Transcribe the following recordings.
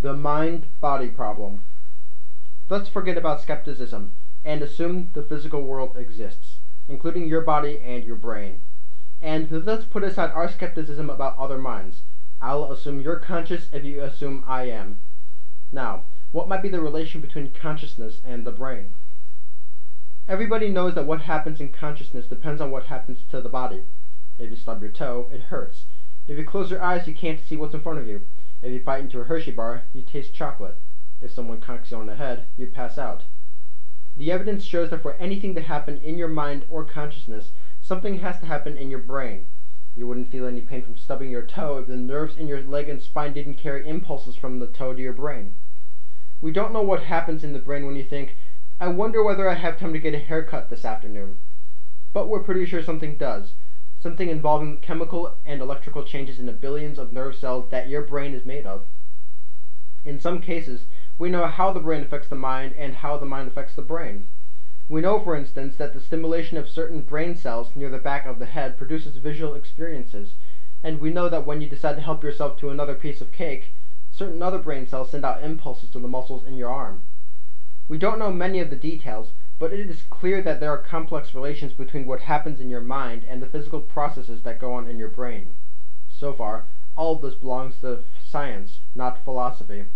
The mind-body problem. Let's forget about skepticism and assume the physical world exists, including your body and your brain. And let's put aside our skepticism about other minds. I'll assume you're conscious if you assume I am. Now, what might be the relation between consciousness and the brain? Everybody knows that what happens in consciousness depends on what happens to the body. If you stub your toe, it hurts. If you close your eyes, you can't see what's in front of you. If you bite into a Hershey bar, you taste chocolate. If someone conks you on the head, you pass out. The evidence shows that for anything to happen in your mind or consciousness, something has to happen in your brain. You wouldn't feel any pain from stubbing your toe if the nerves in your leg and spine didn't carry impulses from the toe to your brain. We don't know what happens in the brain when you think, I wonder whether I have time to get a haircut this afternoon. But we're pretty sure something does. Something involving chemical and electrical changes in the billions of nerve cells that your brain is made of. In some cases, we know how the brain affects the mind and how the mind affects the brain. We know, for instance, that the stimulation of certain brain cells near the back of the head produces visual experiences, and we know that when you decide to help yourself to another piece of cake, certain other brain cells send out impulses to the muscles in your arm. We don't know many of the details, but it is clear that there are complex relations between what happens in your mind and the physical processes that go on in your brain. So far, all of this belongs to science, not philosophy.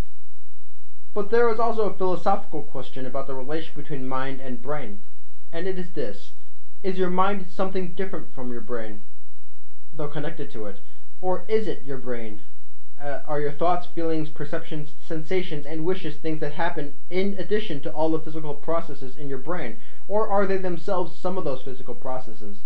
But there is also a philosophical question about the relation between mind and brain, and it is this: is your mind something different from your brain, though connected to it? Or is it your brain? Are your thoughts, feelings, perceptions, sensations, and wishes things that happen in addition to all the physical processes in your brain? Or are they themselves some of those physical processes?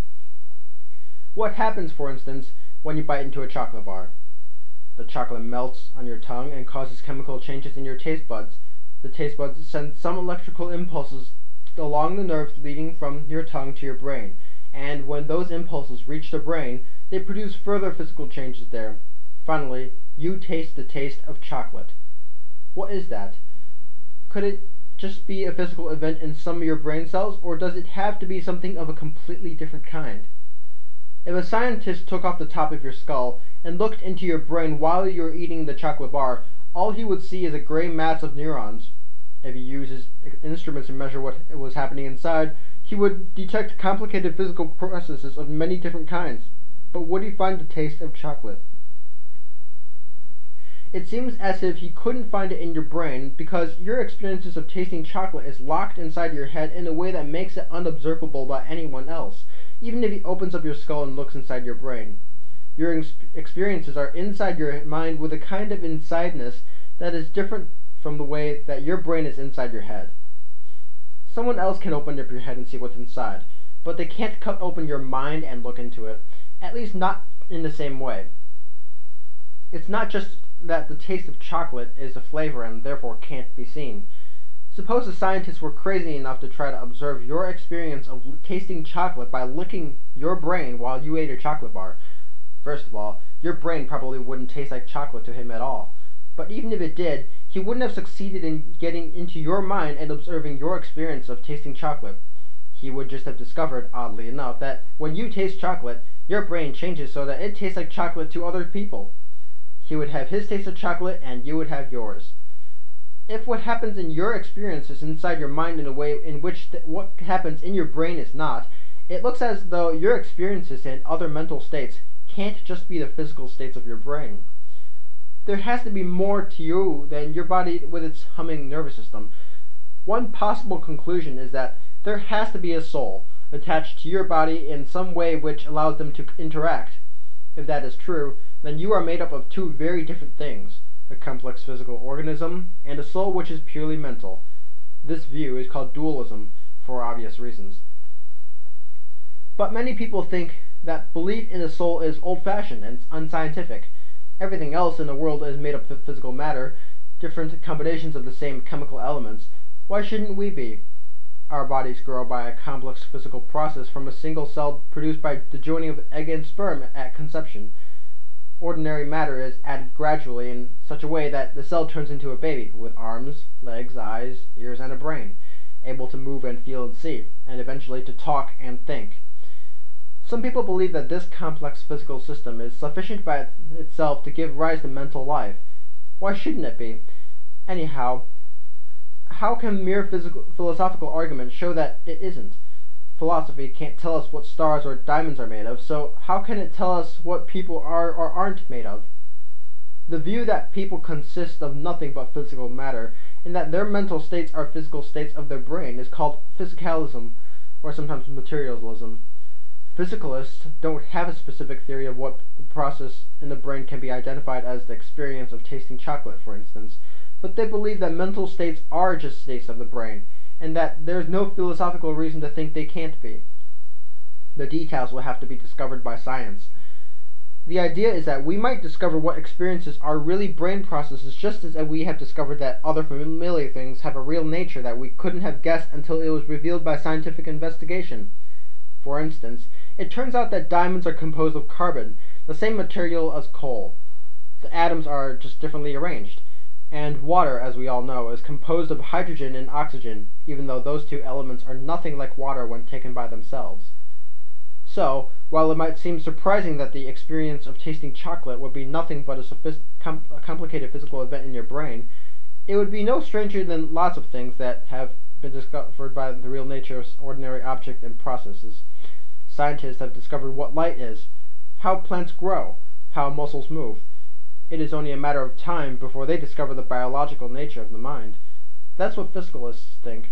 What happens, for instance, when you bite into a chocolate bar? The chocolate melts on your tongue and causes chemical changes in your taste buds. The taste buds send some electrical impulses along the nerves leading from your tongue to your brain, and when those impulses reach the brain, they produce further physical changes there. Finally, you taste the taste of chocolate. What is that? Could it just be a physical event in some of your brain cells, or does it have to be something of a completely different kind? If a scientist took off the top of your skull and looked into your brain while you were eating the chocolate bar, all he would see is a gray mass of neurons. If he uses instruments to measure what was happening inside, he would detect complicated physical processes of many different kinds. But would he find the taste of chocolate? It seems as if he couldn't find it in your brain because your experiences of tasting chocolate is locked inside your head in a way that makes it unobservable by anyone else, even if he opens up your skull and looks inside your brain. Your experiences are inside your mind with a kind of insideness that is different from the way that your brain is inside your head. Someone else can open up your head and see what's inside, but they can't cut open your mind and look into it, at least not in the same way. It's not just that the taste of chocolate is a flavor and therefore can't be seen. Suppose a scientist were crazy enough to try to observe your experience of tasting chocolate by licking your brain while you ate a chocolate bar. First of all, your brain probably wouldn't taste like chocolate to him at all. But even if it did, he wouldn't have succeeded in getting into your mind and observing your experience of tasting chocolate. He would just have discovered, oddly enough, that when you taste chocolate, your brain changes so that it tastes like chocolate to other people. He would have his taste of chocolate and you would have yours. If what happens in your experience is inside your mind in a way in which what happens in your brain is not, it looks as though your experiences and other mental states can't just be the physical states of your brain. There has to be more to you than your body with its humming nervous system. One possible conclusion is that there has to be a soul attached to your body in some way which allows them to interact. If that is true, then you are made up of two very different things: a complex physical organism and a soul which is purely mental. This view is called dualism, for obvious reasons. But many people think that belief in a soul is old-fashioned and unscientific. Everything else in the world is made up of physical matter, different combinations of the same chemical elements. Why shouldn't we be? Our bodies grow by a complex physical process from a single cell produced by the joining of egg and sperm at conception. Ordinary matter is added gradually in such a way that the cell turns into a baby with arms, legs, eyes, ears, and a brain, able to move and feel and see, and eventually to talk and think. Some people believe that this complex physical system is sufficient by itself to give rise to mental life. Why shouldn't it be? Anyhow, how can mere physical, philosophical argument show that it isn't? Philosophy can't tell us what stars or diamonds are made of, so how can it tell us what people are or aren't made of? The view that people consist of nothing but physical matter, and that their mental states are physical states of their brain, is called physicalism, or sometimes materialism. Physicalists don't have a specific theory of what the process in the brain can be identified as the experience of tasting chocolate, for instance, but they believe that mental states are just states of the brain, and that there's no philosophical reason to think they can't be. The details will have to be discovered by science. The idea is that we might discover what experiences are really brain processes just as we have discovered that other familiar things have a real nature that we couldn't have guessed until it was revealed by scientific investigation. For instance, it turns out that diamonds are composed of carbon, the same material as coal. The atoms are just differently arranged. And water, as we all know, is composed of hydrogen and oxygen, even though those two elements are nothing like water when taken by themselves. So, while it might seem surprising that the experience of tasting chocolate would be nothing but a complicated physical event in your brain, it would be no stranger than lots of things that have been discovered by the real nature of ordinary objects and processes. Scientists have discovered what light is, how plants grow, how muscles move. It is only a matter of time before they discover the biological nature of the mind. That's what physicalists think.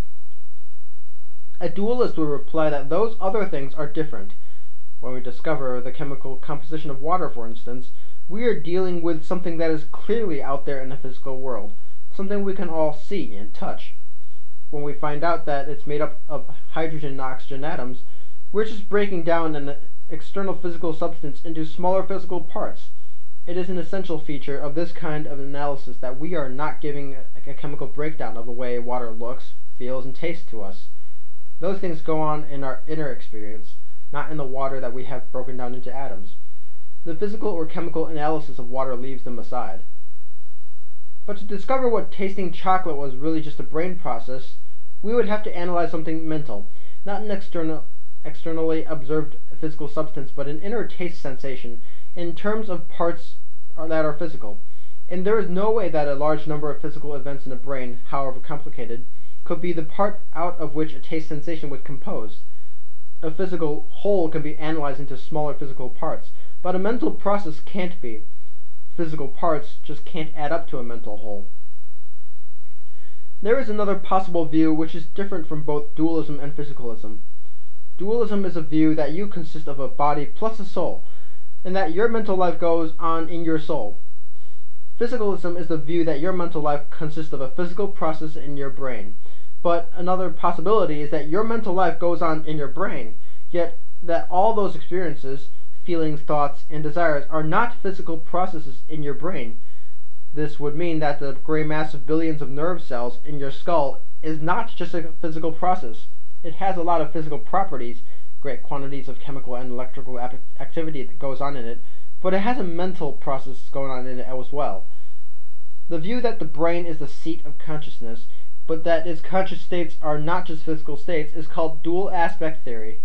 A dualist would reply that those other things are different. When we discover the chemical composition of water, for instance, we are dealing with something that is clearly out there in the physical world, something we can all see and touch. When we find out that it's made up of hydrogen and oxygen atoms, we're just breaking down an external physical substance into smaller physical parts. It is an essential feature of this kind of analysis that we are not giving a chemical breakdown of the way water looks, feels, and tastes to us. Those things go on in our inner experience, not in the water that we have broken down into atoms. The physical or chemical analysis of water leaves them aside. But to discover what tasting chocolate was really just a brain process, we would have to analyze something mental, not an externally observed physical substance, but an inner taste sensation in terms of parts that are physical. And there is no way that a large number of physical events in a brain, however complicated, could be the part out of which a taste sensation would compose. A physical whole can be analyzed into smaller physical parts, but a mental process can't be. Physical parts just can't add up to a mental whole. There is another possible view which is different from both dualism and physicalism. Dualism is a view that you consist of a body plus a soul, and that your mental life goes on in your soul. Physicalism is the view that your mental life consists of a physical process in your brain. But another possibility is that your mental life goes on in your brain, yet that all those experiences, feelings, thoughts, and desires are not physical processes in your brain. This would mean that the gray mass of billions of nerve cells in your skull is not just a physical process. It has a lot of physical properties, great quantities of chemical and electrical activity that goes on in it, but it has a mental process going on in it as well. The view that the brain is the seat of consciousness, but that its conscious states are not just physical states, is called dual aspect theory.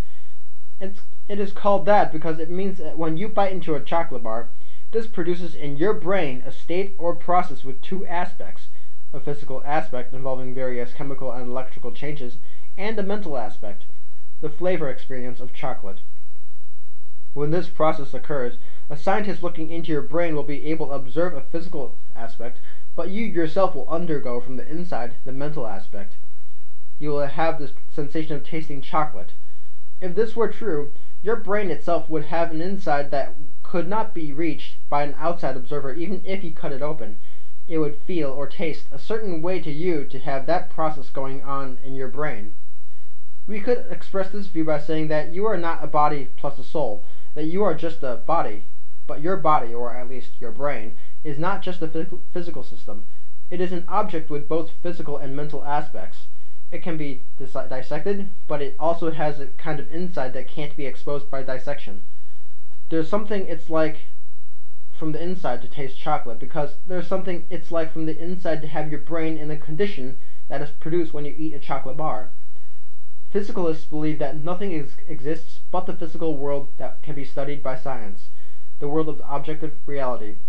It is called that because it means that when you bite into a chocolate bar, this produces in your brain a state or process with two aspects: a physical aspect involving various chemical and electrical changes, and a mental aspect, the flavor experience of chocolate. When this process occurs, a scientist looking into your brain will be able to observe a physical aspect, but you yourself will undergo from the inside the mental aspect. You will have this sensation of tasting chocolate. If this were true, your brain itself would have an inside that could not be reached by an outside observer even if he cut it open. It would feel or taste a certain way to you to have that process going on in your brain. We could express this view by saying that you are not a body plus a soul, that you are just a body. But your body, or at least your brain, is not just a physical system. It is an object with both physical and mental aspects. It can be dissected, but it also has a kind of inside that can't be exposed by dissection. There's something it's like from the inside to taste chocolate, because there's something it's like from the inside to have your brain in the condition that is produced when you eat a chocolate bar. Physicalists believe that nothing exists but the physical world that can be studied by science, the world of objective reality.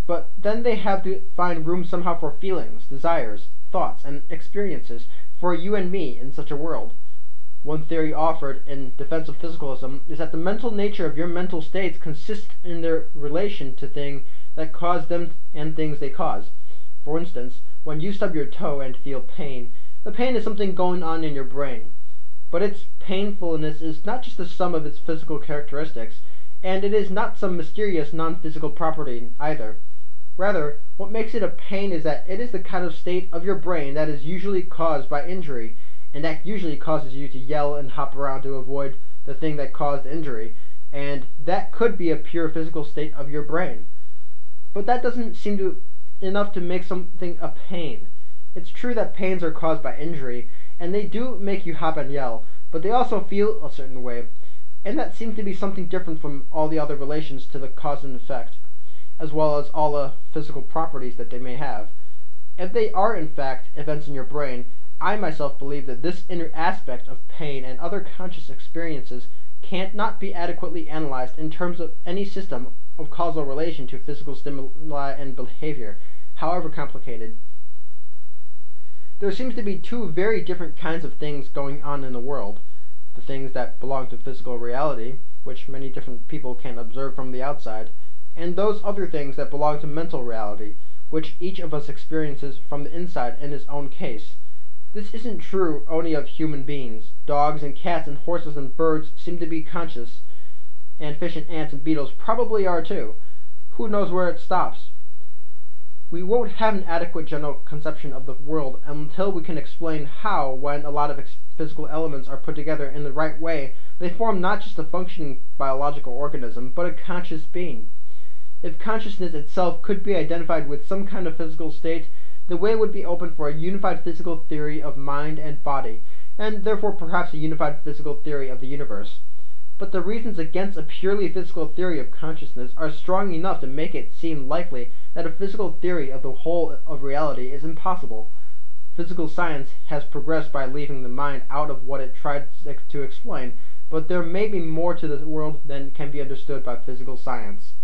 But then they have to find room somehow for feelings, desires, thoughts, and experiences for you and me in such a world. One theory offered in defense of physicalism is that the mental nature of your mental states consists in their relation to things that cause them and things they cause. For instance, when you stub your toe and feel pain, the pain is something going on in your brain. But its painfulness is not just the sum of its physical characteristics, and it is not some mysterious non physical property either. Rather, what makes it a pain is that it is the kind of state of your brain that is usually caused by injury, and that usually causes you to yell and hop around to avoid the thing that caused the injury, and that could be a pure physical state of your brain. But that doesn't seem to enough to make something a pain. It's true that pains are caused by injury, and they do make you hop and yell, but they also feel a certain way, and that seems to be something different from all the other relations to the cause and effect, as well as all the physical properties that they may have. If they are in fact events in your brain, I myself believe that this inner aspect of pain and other conscious experiences can't not be adequately analyzed in terms of any system of causal relation to physical stimuli and behavior, however complicated. There seems to be two very different kinds of things going on in the world: the things that belong to physical reality, which many different people can observe from the outside, and those other things that belong to mental reality, which each of us experiences from the inside in his own case. This isn't true only of human beings. Dogs and cats and horses and birds seem to be conscious, and fish and ants and beetles probably are too. Who knows where it stops? We won't have an adequate general conception of the world until we can explain how, when a lot of physical elements are put together in the right way, they form not just a functioning biological organism, but a conscious being. If consciousness itself could be identified with some kind of physical state, the way would be open for a unified physical theory of mind and body, and therefore perhaps a unified physical theory of the universe. But the reasons against a purely physical theory of consciousness are strong enough to make it seem likely that a physical theory of the whole of reality is impossible. Physical science has progressed by leaving the mind out of what it tried to explain, but there may be more to the world than can be understood by physical science.